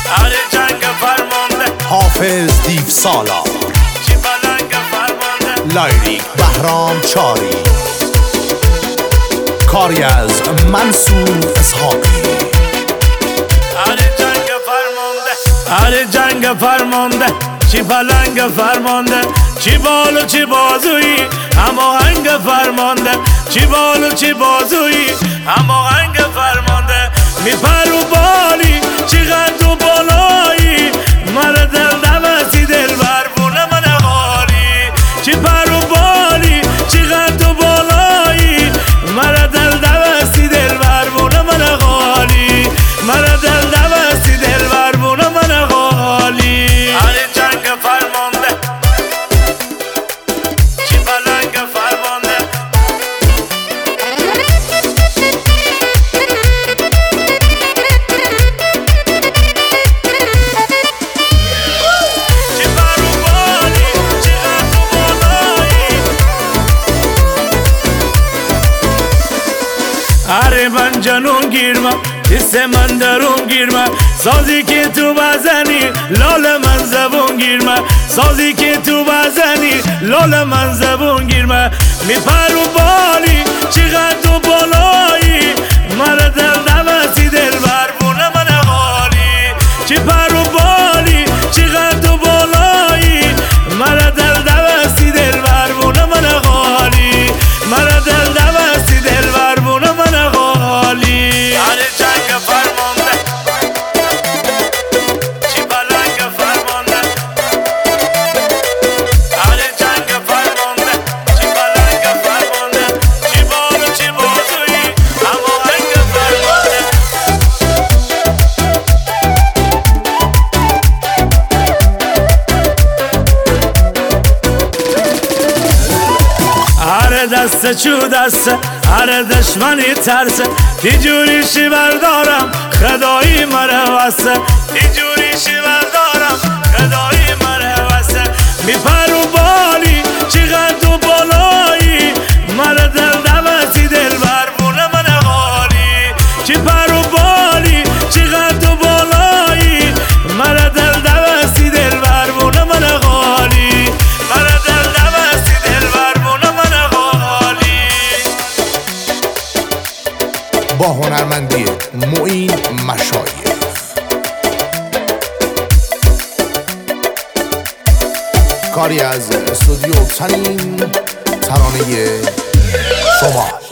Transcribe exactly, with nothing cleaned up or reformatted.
علی جنگ فرمانده حافظ دیو سالار چی پلنگ فرمانده لایریک بهرام چاری کاری از منصور اسحاقی علی جنگ فرمانده علی جنگ فرمانده چی پلنگ فرمانده چی بال و چی بازویی هماهنگ فرمانده چی بال و چی بازویی هماهنگ فرمانده میپر و بالی چی قد و بالایی مرا دل نوستی دل بربونه من غالی چی پر و بالی چی قد و بالایی مرا دل نوستی دل بربونه من غالی مرا دل نوستی دل بربونه من غالی علی جنگ فرمانده چی پلنگ فرمانده چی پر و بالی چی قد و بالایی اره من جنون گیرم حس من درون گیرم سازی که تو بزنی لال من زبون گیرم سازی که تو بزنی لال من زبون گیرم میپر و بالی چقدر و بالایی مرا دل نوستی دل بربونه من غالی چی پر و بالی چقدر و بالایی مرا دل نوستی دل بربونه من غالی مرا دل نوستی دل بربونه من غالی علی جنگ فرمانده چی پلنگ فرمانده علی جنگ فرمانده چی پلنگ فرمانده چی بال و چی بازویی هماهنگ فرمانده هر دست چو دست هر دشمنی ترسه تیجوریشی بردارم خدایی مره وسه تیجوریشی بردارم خدایی مره وسه میپر و بالی چقدر و بالایی مرا دل نوستی دل بربونه من غالی چی پر و بالی چقدر و بالایی مرا دل نوستی دل بربونه من غالی مرا دل نوستی دل بربونه من غالی با هنرمندی معین مشایخ کاری از استودیو تنین ترانه شما